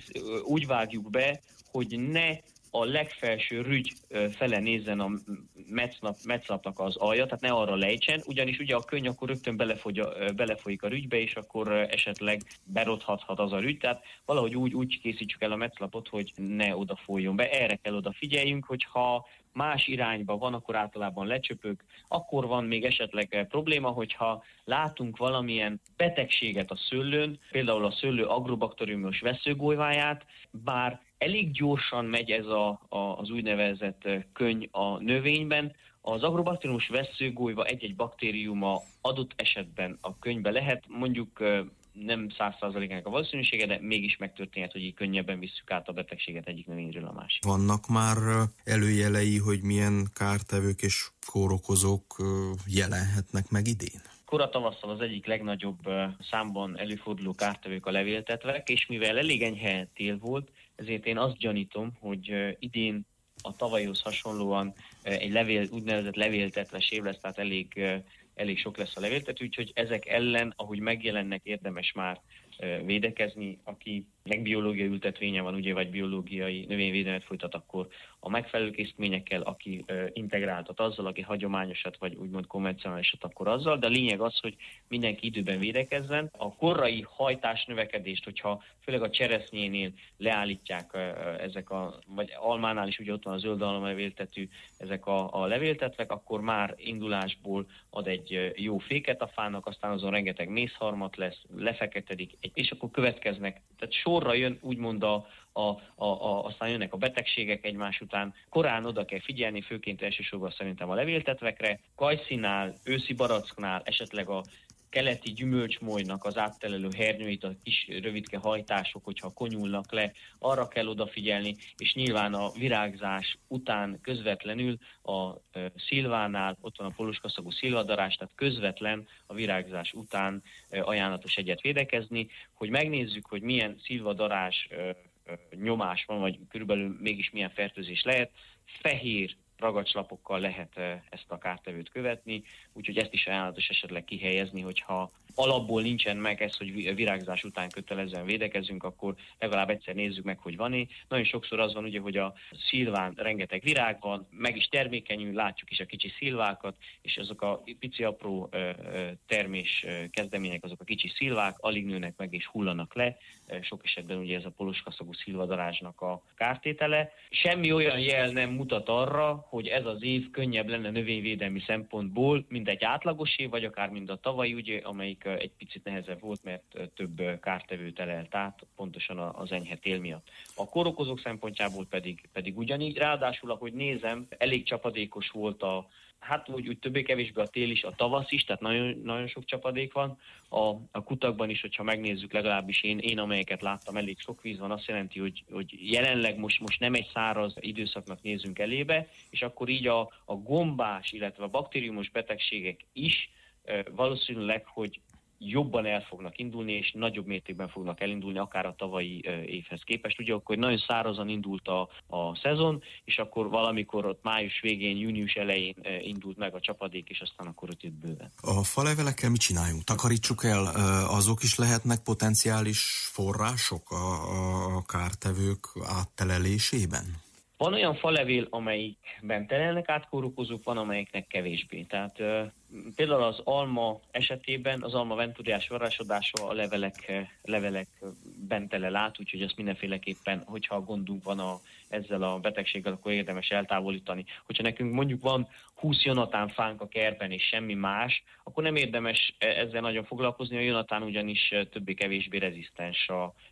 úgy vágjuk be, hogy ne a legfelső rügy fele nézzen a metszlapnak az alja, tehát ne arra lejtsen, ugyanis ugye a könny akkor rögtön belefolyik a rügybe, és akkor esetleg berothadhat az a rügy, tehát valahogy úgy készítsük el a metszlapot, hogy ne oda folyjon be. Erre kell odafigyeljünk, hogyha más irányba van, akkor általában lecsöpög, akkor van még esetleg probléma, hogyha látunk valamilyen betegséget a szőlőn, például a szőlő agrobakteriumos veszőgolyváját, bár elég gyorsan megy ez az úgynevezett könny a növényben, az agrobakteriumos veszőgolyva egy-egy baktériuma adott esetben a könnybe lehet, mondjuk nem 100%-ának a valószínűsége, de mégis megtörténhet, hogy így könnyebben visszük át a betegséget egyik növényről a másik. Vannak már előjelei, hogy milyen kártevők és kórokozók jelenhetnek meg idén? Kora tavasszal az egyik legnagyobb számban előforduló kártevők a levéltetvek, és mivel elég enyhe tél volt, ezért én azt gyanítom, hogy idén a tavalyhoz hasonlóan egy úgynevezett levéltetves év lesz, tehát elég sok lesz a levéltető, úgyhogy ezek ellen, ahogy megjelennek, érdemes már védekezni. Akinek biológiai ültetvénye van, ugye, vagy biológiai növényvédelmet folytat, akkor a megfelelő készítményekkel, aki integráltat azzal, aki hagyományosat, vagy úgymond konvencionálisat, akkor azzal, de a lényeg az, hogy mindenki időben védekezzen. A korai hajtás növekedést, hogyha főleg a cseresznyénél leállítják vagy almánál is, ugye ott van a zöld almalevéltetű, ezek a levéltetvek, akkor már indulásból ad egy jó féket a fának, aztán azon rengeteg mészharmat lesz, lefeketedik, és akkor következnek, tehát sorra jön úgymond aztán jönnek a betegségek egymás után. Korán oda kell figyelni, főként elsősorban szerintem a levéltetvekre, kajszinál, őszi baracknál, esetleg a keleti gyümölcsmolynak az áttelelő hernyőit, a kis rövidke hajtások, hogyha konyulnak le, arra kell odafigyelni, és nyilván a virágzás után közvetlenül a szilvánál, ott van a poloskaszagú szilvadarás, tehát közvetlen a virágzás után ajánlatos egyet védekezni, hogy megnézzük, hogy milyen szilvadarás nyomás van, vagy körülbelül mégis milyen fertőzés lehet. Fehér ragacslapokkal lehet ezt a kártevőt követni, úgyhogy ezt is ajánlatos esetleg kihelyezni, hogyha alapból nincsen meg ez, hogy virágzás után kötelezően védekezünk, akkor legalább egyszer nézzük meg, hogy van-e. Nagyon sokszor az van, ugye, hogy a szilván rengeteg virág van, meg is termékenyül, látjuk is a kicsi szilvákat, és azok a pici apró termés kezdemények, azok a kicsi szilvák, alig nőnek meg és hullanak le. Sok esetben ugye ez a poloskaszagú szilvadarásnak a kártétele. Semmi olyan jel nem mutat arra, hogy ez az év könnyebb lenne növényvédelmi szempontból, mint egy átlagos év, vagy akár mint a tavalyi, ugye, amelyik egy picit nehezebb volt, mert több kártevőt elelt át, pontosan az enyhe tél miatt. A kórokozók szempontjából pedig ugyanígy, ráadásul, ahogy nézem, elég csapadékos volt úgy többé-kevésbé a tél is, a tavasz is, tehát nagyon, nagyon sok csapadék van. A kutakban is, hogyha megnézzük, legalábbis én amelyeket láttam, elég sok víz van, azt jelenti, hogy jelenleg most nem egy száraz időszaknak nézünk elébe, és akkor így a gombás, illetve a baktériumos betegségek is valószínűleg, hogy jobban el fognak indulni, és nagyobb mértékben fognak elindulni, akár a tavalyi évhez képest. Ugye akkor nagyon szárazan indult a szezon, és akkor valamikor ott május végén, június elején indult meg a csapadék, és aztán akkor ott jött bőven. A falevelekkel mit csináljunk? Takarítsuk el, azok is lehetnek potenciális források a kártevők áttelelésében? Van olyan falevél, amelyikben telelnek át kórokozók, van amelyiknek kevésbé. Tehát például az alma esetében, az alma venturiás varrásodása a levelekben tele át, úgyhogy azt mindenféleképpen, hogyha gondunk van ezzel a betegséggel, akkor érdemes eltávolítani. Hogyha nekünk mondjuk van 20 Jonatán fánk a kertben és semmi más, akkor nem érdemes ezzel nagyon foglalkozni, a Jonatán ugyanis többé-kevésbé rezisztens,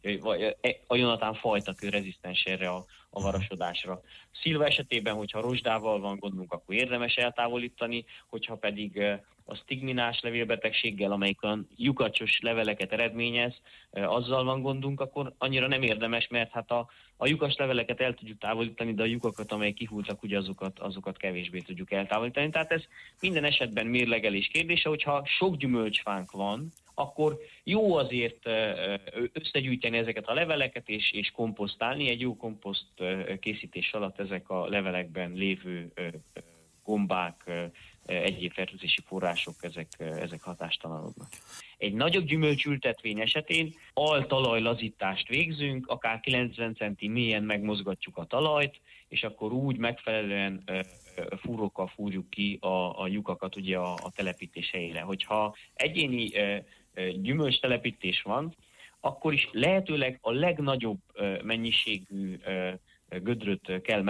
a Jonatán fajtakő rezisztens erre a varasodásra. Szilva esetében, hogyha rozsdával van gondunk, akkor érdemes eltávolítani, hogyha pedig a sztigminás levélbetegséggel, amelyik olyan lyukacsos leveleket eredményez, azzal van gondunk, akkor annyira nem érdemes, mert hát a lyukas leveleket el tudjuk távolítani, de a lyukakat, amelyek kihultak, ugye azokat kevésbé tudjuk eltávolítani. Tehát ez minden esetben mérlegelés kérdése, hogyha sok gyümölcsfánk van, akkor jó azért összegyűjteni ezeket a leveleket és komposztálni. Egy jó komposzt készítés alatt ezek a levelekben lévő gombák, egyéb fertőzési források, ezek hatástalanodnak. Egy nagyobb gyümölcsültetvény esetén altalajlazítást végzünk, akár 90 centi mélyen megmozgatjuk a talajt, és akkor úgy megfelelően fúrókkal fúrjuk ki a lyukakat ugye a telepítés helyére. Hogyha egyéni gyümölcstelepítés van, akkor is lehetőleg a legnagyobb mennyiségű gödröt kell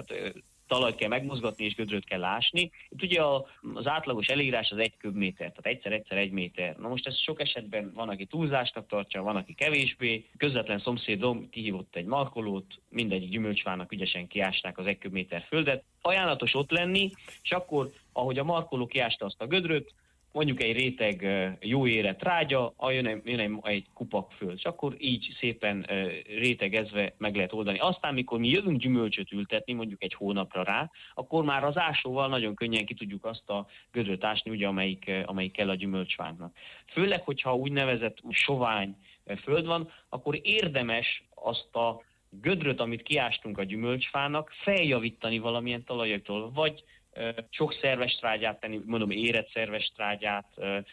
talajt kell megmozgatni, és gödröt kell ásni. Itt ugye az átlagos elírás az 1 köbméter, tehát egyszer 1 méter. Na most ez sok esetben van, aki túlzásnak tartja, van, aki kevésbé. Közvetlen szomszédom kihívott egy markolót, mindegyik gyümölcsfának ügyesen kiásták az 1 köbméter földet. Ajánlatos ott lenni, és akkor, ahogy a markoló kiásta azt a gödröt, mondjuk egy réteg jó érett trágya, jön egy kupak föld, és akkor így szépen rétegezve meg lehet oldani. Aztán, mikor mi jövünk gyümölcsöt ültetni, mondjuk egy hónapra rá, akkor már az ásóval nagyon könnyen ki tudjuk azt a gödröt ásni, ugye, amelyik kell a gyümölcsfánknak. Főleg, hogyha úgynevezett sovány föld van, akkor érdemes azt a gödröt, amit kiástunk a gyümölcsfának, feljavítani valamilyen talajaktól, vagy sok szerves trágyát tenni, mondom érett szerves trágyát,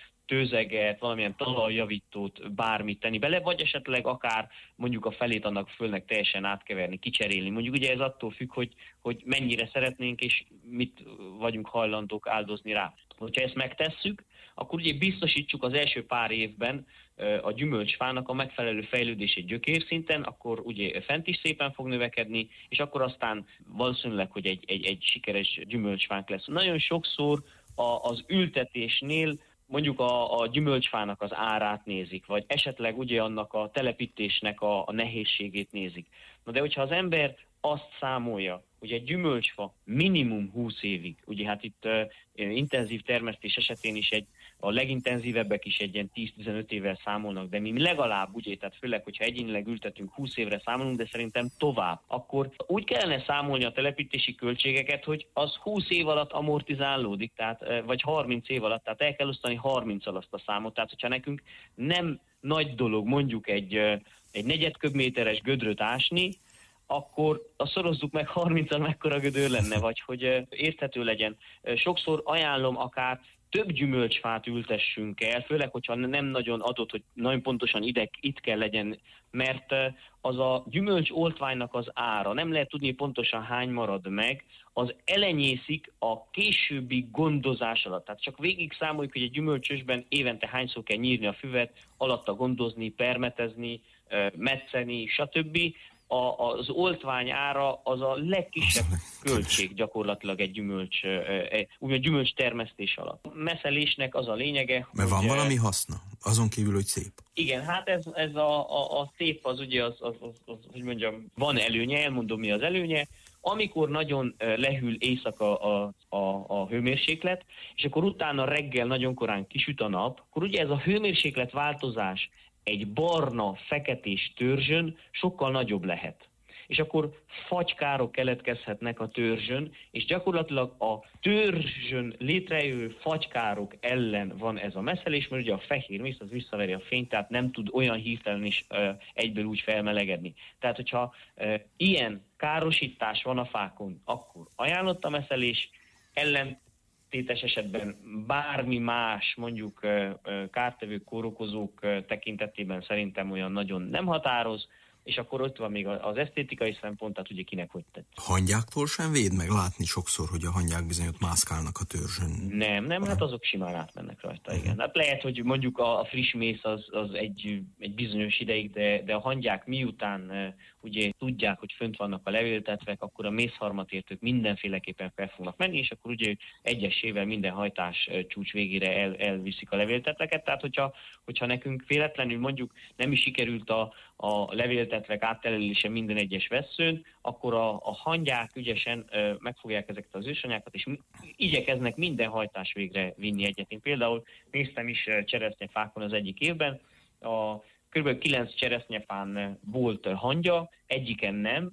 tőzeget, valamilyen talajjavítót, bármit tenni bele, vagy esetleg akár mondjuk a felét annak földnek teljesen átkeverni, kicserélni. Mondjuk ugye ez attól függ, hogy mennyire szeretnénk, és mit vagyunk hajlandók áldozni rá. Hogyha ezt megtesszük, akkor ugye biztosítsuk az első pár évben a gyümölcsfának a megfelelő fejlődését gyökérszinten, akkor ugye fent is szépen fog növekedni, és akkor aztán valószínűleg, hogy egy sikeres gyümölcsfánk lesz. Nagyon sokszor az ültetésnél mondjuk a gyümölcsfának az árát nézik, vagy esetleg ugye annak a telepítésnek a nehézségét nézik. Na de hogyha az ember azt számolja, hogy egy gyümölcsfa minimum 20 évig, ugye hát itt intenzív termesztés esetén is a legintenzívebbek is egy ilyen 10-15 évvel számolnak, de mi legalább, ugye, tehát főleg, hogyha egyénileg ültetünk 20 évre számolunk, de szerintem tovább, akkor úgy kellene számolni a telepítési költségeket, hogy az 20 év alatt amortizálódik, tehát, vagy 30 év alatt, tehát el kell osztani 30-al azt a számot, tehát hogyha nekünk nem nagy dolog mondjuk egy negyedköbméteres gödröt ásni, akkor szorozzuk meg 30-al, mekkora gödör lenne, vagy hogy érthető legyen. Sokszor ajánlom akár több gyümölcsfát ültessünk el, főleg, hogyha nem nagyon adott, hogy nagyon pontosan itt kell legyen, mert az a gyümölcs oltványnak az ára, nem lehet tudni pontosan hány marad meg, az elenyészik a későbbi gondozás alatt. Tehát csak végig számoljuk, hogy egy gyümölcsösben évente hányszor kell nyírni a füvet, alatta gondozni, permetezni, metszeni, stb. Az oltvány ára az a legkisebb költség gyakorlatilag egy gyümölcs termesztés alatt. A messzelésnek az a lényege, mert van valami haszna, azon kívül, hogy szép. Igen, hát ez a szép az ugye, hogy mondjam, van előnye, elmondom mi az előnye. Amikor nagyon lehűl éjszaka a hőmérséklet, és akkor utána reggel nagyon korán kisüt a nap, akkor ugye ez a hőmérséklet változás egy barna, feketés törzsön sokkal nagyobb lehet. És akkor fagykárok keletkezhetnek a törzsön, és gyakorlatilag a törzsön létrejövő fagykárok ellen van ez a messzelés, mert ugye a fehér mész az visszaveri a fényt, tehát nem tud olyan hirtelen is egyből úgy felmelegedni. Tehát, hogyha ilyen károsítás van a fákon, akkor ajánlott a messzelés, ellentétes esetben bármi más, mondjuk kártevők, kórokozók tekintetében szerintem olyan nagyon nem határoz, és akkor ott van még az esztétikai szempont, tehát ugye kinek hogy tetszik. Hangyáktól sem véd meg? Látni sokszor, hogy a hangyák bizony ott mászkálnak a törzsön. Nem, hát azok simán átmennek rajta, igen. Hát lehet, hogy mondjuk a friss mész az egy bizonyos ideig, de a hangyák miután ugye tudják, hogy fönt vannak a levéltetvek, akkor a mészharmatértők mindenféleképpen fel fognak menni, és akkor ugye egyesével minden hajtás csúcs végére elviszik a levéltetveket. Tehát, hogyha nekünk véletlenül mondjuk nem is sikerült a levéltetvek áttelelése minden egyes vesszőn, akkor a hangyák ügyesen megfogják ezeket az ősanyákat, és igyekeznek minden hajtás végre vinni egyet. Én például néztem is cseresznyefákon az egyik évben, kb. 9 cseresznyefán volt hangya, egyiken nem.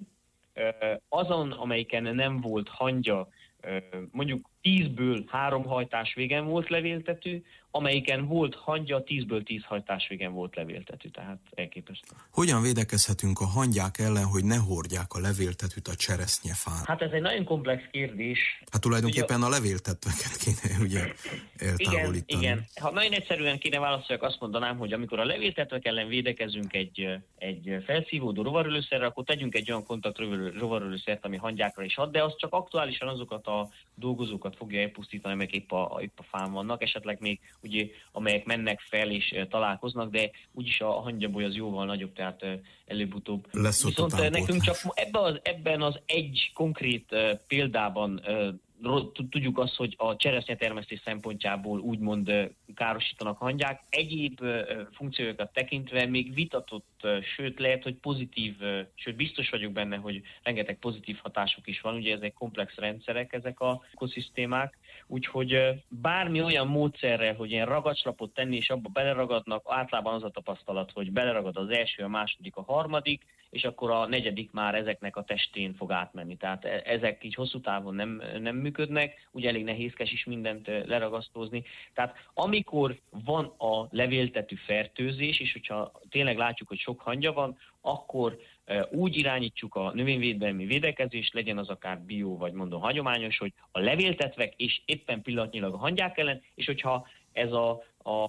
Azon, amelyiken nem volt hangya, mondjuk 10-ből 3 hajtás végen volt levéltető, amelyiken volt hangya, 10-ből 10 hajtás végen volt levéltető, tehát elképesztő. Hogyan védekezhetünk a hangyák ellen, hogy ne hordják a levéltetőt a cseresznyefán? Hát ez egy nagyon komplex kérdés. Hát tulajdonképpen a levéltetveket kéne ugye eltávolítani. Igen. Ha nagyon egyszerűen kéne válaszoljak, azt mondanám, hogy amikor a levéltetvek ellen védekezünk egy felszívódó rovarölőszerre, akkor tegyünk egy olyan kontakt rovarölőszert, ami hangyákra is hat, de az csak aktuálisan azokat a dolgozókat fogja elpusztítani, amelyek épp a fán vannak, esetleg még ugye, amelyek mennek fel és találkoznak, de úgyis a hangyaboly az jóval nagyobb, tehát előbb-utóbb. Viszont nekünk csak ebben az egy konkrét példában tudjuk azt, hogy a cseresznyetermesztés szempontjából úgymond károsítanak hangyák. Egyéb funkciókat tekintve még vitatott, sőt lehet, hogy pozitív, sőt biztos vagyok benne, hogy rengeteg pozitív hatásuk is van. Ugye ezek komplex rendszerek, ezek a ökoszisztémák. Úgyhogy bármi olyan módszerrel, hogy ilyen ragacslapot tenni, és abba beleragadnak, általában az a tapasztalat, hogy beleragad az első, a második, a harmadik, és akkor a negyedik már ezeknek a testén fog átmenni. Tehát ezek így hosszú távon nem működnek, ugye elég nehézkes is mindent leragasztózni. Tehát amikor van a levéltetű fertőzés, és hogyha tényleg látjuk, hogy sok hangya van, akkor úgy irányítsuk a növényvédelmi védekezést, legyen az akár bio, vagy mondom hagyományos, hogy a levéltetvek és éppen pillanatnyilag a hangyák ellen, és hogyha ez a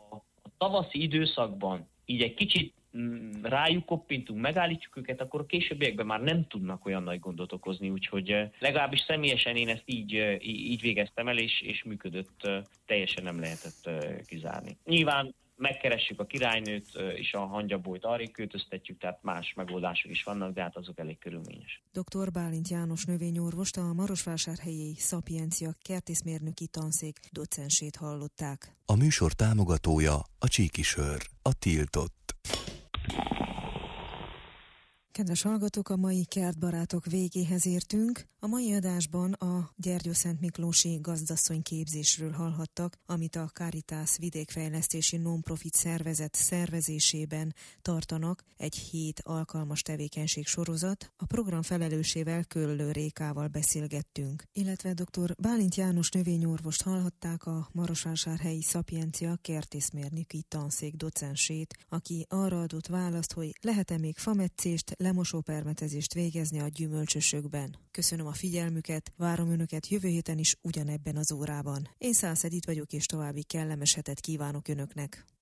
tavaszi időszakban így egy kicsit rájuk koppintunk, megállítjuk őket, akkor a későbbiekben már nem tudnak olyan nagy gondot okozni, úgyhogy legalábbis személyesen én ezt így végeztem el, és működött, teljesen nem lehetett kizárni. Nyilván megkeressük a királynőt, és a hangyabolyt arrébb költöztetjük, tehát más megoldások is vannak, de hát azok elég körülményes. Dr. Bálint János növényorvost, a Marosvásárhelyi Szapiencia kertészmérnöki tanszék docensét hallották. A műsor támogatója a Csíkisör, a tiltott. Kedves hallgatók, a mai kertbarátok végéhez értünk. A mai adásban a Gyergyószentmiklósi gazdasszony képzésről hallhattak, amit a Caritas vidékfejlesztési non-profit szervezet szervezésében tartanak, egy 7 alkalmas tevékenység sorozat. A program felelősével, Köllő Rékával beszélgettünk, illetve dr. Bálint János növényorvost hallhatták, a Marosvásárhelyi Szapiencia kertészmérnöki tanszék docensét, aki arra adott választ, hogy lehet-e még fametszést, lemosópermetezést végezni a gyümölcsösökben. Köszönöm a figyelmüket, várom önöket jövő héten is ugyanebben az órában. Én Szász Edit vagyok, és további kellemes hetet kívánok önöknek.